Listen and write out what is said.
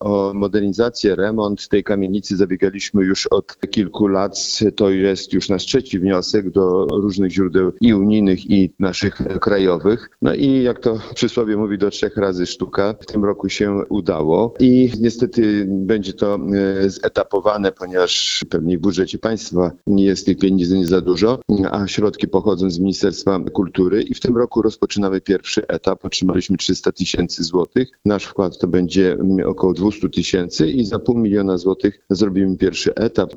O modernizację, remont tej kamienicy zabiegaliśmy już od kilku lat. To jest już nasz trzeci wniosek do różnych źródeł i unijnych, i naszych krajowych. No i jak to przysłowie mówi, do 3 razy sztuka. W tym roku się udało i niestety będzie to zetapowane, ponieważ pewnie w budżecie państwa nie jest tych pieniędzy nie za dużo, a środki pochodzą z Ministerstwa Kultury i w tym roku rozpoczynamy pierwszy etap. Otrzymaliśmy 300 000 złotych. Nasz wkład to będzie około 200 000 i za 500 000 złotych zrobimy pierwszy etap.